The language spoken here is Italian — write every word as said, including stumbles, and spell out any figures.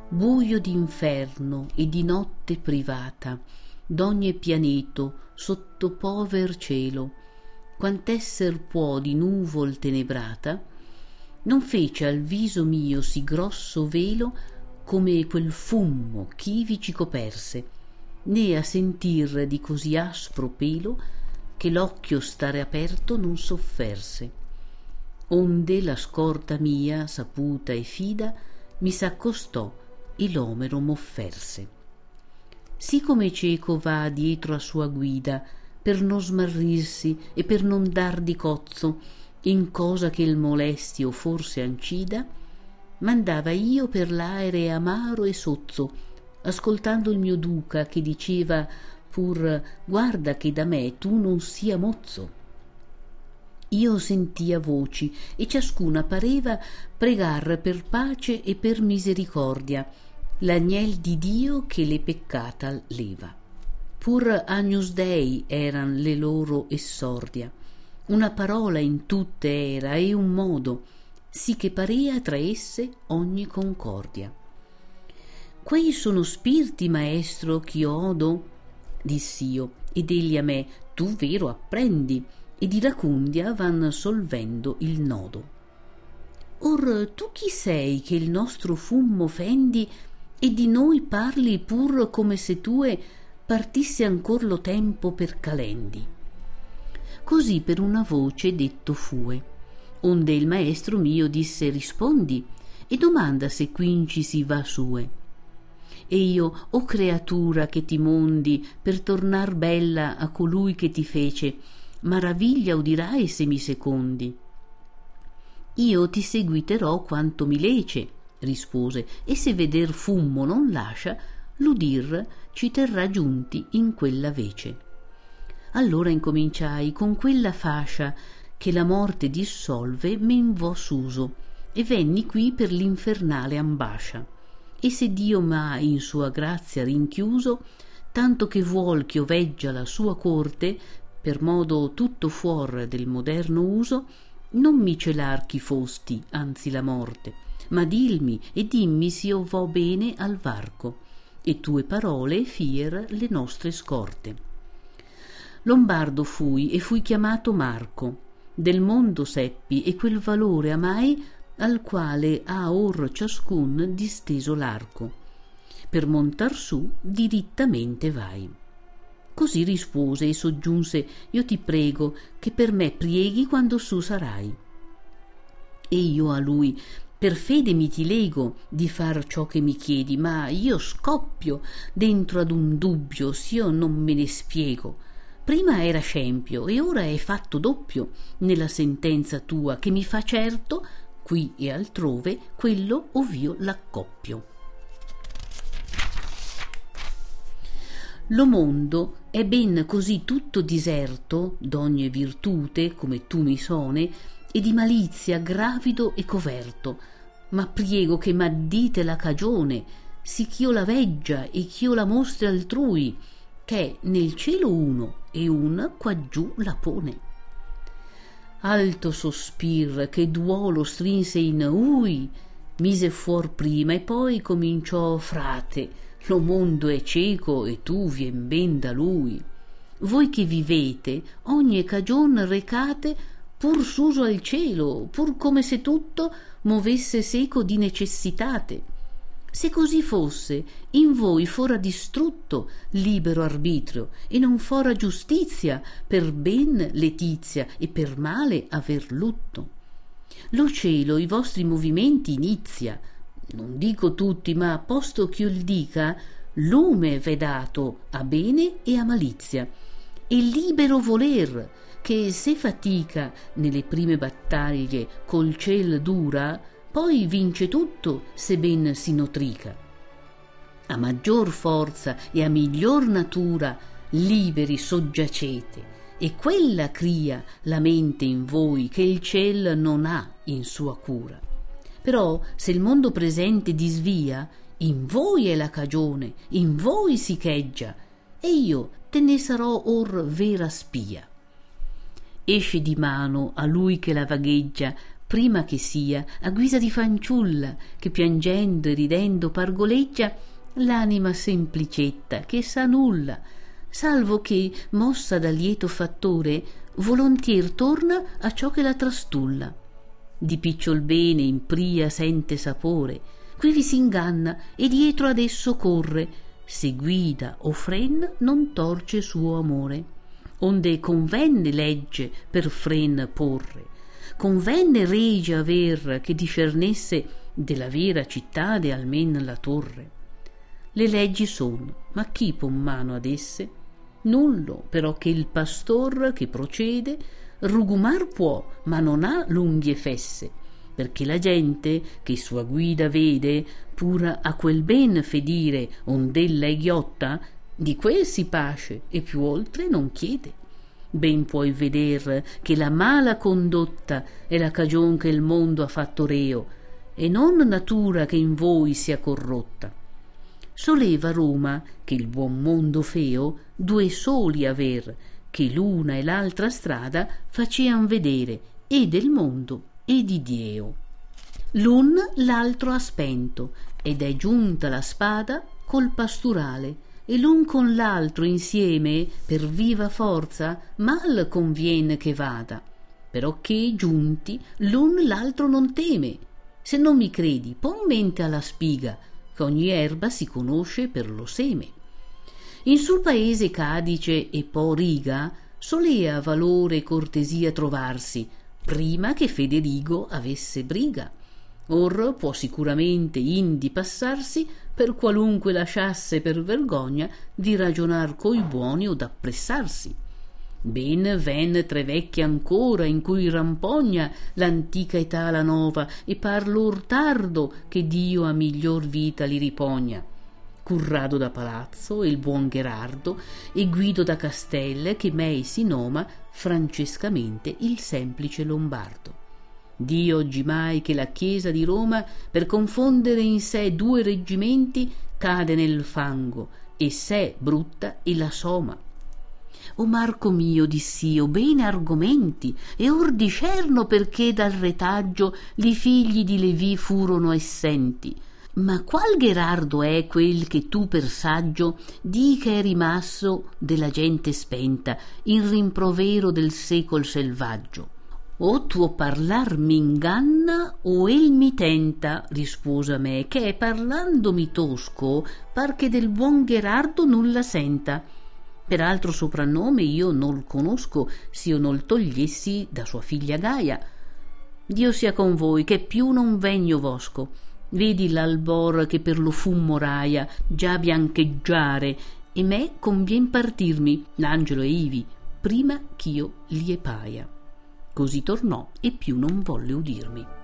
buio d'inferno e di notte privata, d'ogni pianeto sotto pover cielo, quant'esser può di nuvol tenebrata, non fece al viso mio sì grosso velo come quel fummo ch'ivi ci coperse, né a sentir di così aspro pelo che l'occhio stare aperto non sofferse. Onde la scorta mia saputa e fida mi s'accostò e l'omero m'offerse. Sì come cieco va dietro a sua guida per non smarrirsi e per non dar di cozzo in cosa che il molesti o forse ancida, mandava io per l'aere amaro e sozzo, ascoltando il mio duca che diceva pur guarda che da me tu non sia mozzo. Io sentia voci e ciascuna pareva pregar per pace e per misericordia l'agnel di Dio che le peccata leva. Pur agnus Dei eran le loro essordia, una parola in tutte era e un modo, sì che parea tra esse ogni concordia. Quei sono spiriti, maestro, ch'io odo, diss'io, ed egli a me, tu vero apprendi, ed iracundia van solvendo il nodo. Or tu chi sei che il nostro fummo fendi e di noi parli pur come se tue partisse ancor lo tempo per calendi? Così per una voce detto fue, onde il maestro mio disse rispondi e domanda se quinci si va sue. E io, o creatura che ti mondi per tornar bella a colui che ti fece, maraviglia udirai se mi secondi. Io ti seguiterò quanto mi lece, rispose, e se veder fummo non lascia, l'udir ci terrà giunti in quella vece. Allora incominciai con quella fascia che la morte dissolve men vo s'uso, e venni qui per l'infernale ambascia. E se Dio m'ha in sua grazia rinchiuso, tanto che vuol ch'io veggia la sua corte, per modo tutto fuor del moderno uso, non mi celar chi fosti, anzi la morte, ma dilmi e dimmi s'io vo bene al varco, e tue parole fier le nostre scorte. Lombardo fui e fui chiamato Marco, del mondo seppi e quel valore amai al quale ha or ciascun disteso l'arco. Per montar su dirittamente vai. Così rispose e soggiunse, io ti prego che per me prieghi quando su sarai. E io a lui, per fede mi ti lego di far ciò che mi chiedi, ma io scoppio dentro ad un dubbio s'io non me ne spiego. Prima era scempio e ora è fatto doppio nella sentenza tua che mi fa certo, qui e altrove, quello ov'io l'accoppio. Lo mondo è ben così tutto diserto d'ogni virtute, come tu mi sone, e di malizia gravido e coverto, ma priego che m'addite la cagione, sì ch'io la veggia e ch'io la mostri altrui, che nel cielo uno e un quaggiù la pone. Alto sospir che duolo strinse in ui, mise fuor prima e poi cominciò frate, lo mondo è cieco e tu vien ben da lui. Voi che vivete ogni cagion recate pur suso al cielo, pur come se tutto movesse seco di necessitate. Se così fosse, in voi fora distrutto libero arbitrio e non fora giustizia per ben letizia e per male aver lutto. Lo cielo i vostri movimenti inizia, non dico tutti, ma posto ch'io il dica, lume v'è dato a bene e a malizia, e libero voler, che se fatica nelle prime battaglie col ciel dura, poi vince tutto se ben si notrica. A maggior forza e a miglior natura liberi soggiacete, e quella cria la mente in voi che il ciel non ha in sua cura. Però se il mondo presente disvia, in voi è la cagione, in voi si cheggia, e io te ne sarò or vera spia. Esce di mano a lui che la vagheggia prima che sia a guisa di fanciulla che piangendo e ridendo pargoleggia l'anima semplicetta che sa nulla, salvo che, mossa da lieto fattore, volontier torna a ciò che la trastulla. Di picciol bene in pria sente sapore, quivi s'inganna e dietro ad esso corre, se guida o fren non torce suo amore. Onde convenne legge per fren porre, convenne rege aver che discernesse della vera cittade almen la torre. Le leggi son, ma chi pon mano ad esse? Nullo però che il pastor che procede rugumar può, ma non ha l'unghie fesse, perché la gente che sua guida vede pur a quel ben fedire ond'ella è ghiotta, di quel si pasce e più oltre non chiede. Ben puoi veder che la mala condotta è la cagion che il mondo ha fatto reo, e non natura che in voi sia corrotta. Soleva Roma che il buon mondo feo due soli aver, che l'una e l'altra strada facean vedere, e del mondo e di Dio. L'un l'altro ha spento, ed è giunta la spada col pasturale, e l'un con l'altro insieme per viva forza mal convien che vada, però che giunti l'un l'altro non teme. Se non mi credi, pon mente alla spiga, che ogni erba si conosce per lo seme. In sul paese Cadice e po Riga solea valore e cortesia trovarsi, prima che Federigo avesse briga. Or può sicuramente indi passarsi, per qualunque lasciasse per vergogna di ragionar coi buoni o d'appressarsi. Ben ven tre vecchi ancora in cui rampogna l'antica età alla nova, e par lor tardo che Dio a miglior vita li ripogna. Currado da Palazzo e il buon Gherardo, e Guido da Castelle, che mei si noma francescamente il semplice Lombardo. Dio oggimai che la Chiesa di Roma, per confondere in sé due reggimenti, cade nel fango, e sé brutta e la soma. O Marco mio, diss'io, bene argomenti, e or discerno perché dal retaggio li figli di Levì furono essenti. Ma qual Gherardo è quel che tu per saggio di che è rimasto della gente spenta, in rimprovero del secol selvaggio? O tuo parlar m'inganna o el mi tenta, rispose a me, che parlandomi tosco par che del buon Gherardo nulla senta. Per altro soprannome io non conosco, s'io non togliessi da sua figlia Gaia. Dio sia con voi, che più non vegno vosco. Vedi l'albor che per lo fumo raia già biancheggiare, e me convien partirmi, l'angelo e ivi, prima ch'io li paia. Così tornò e più non volle udirmi.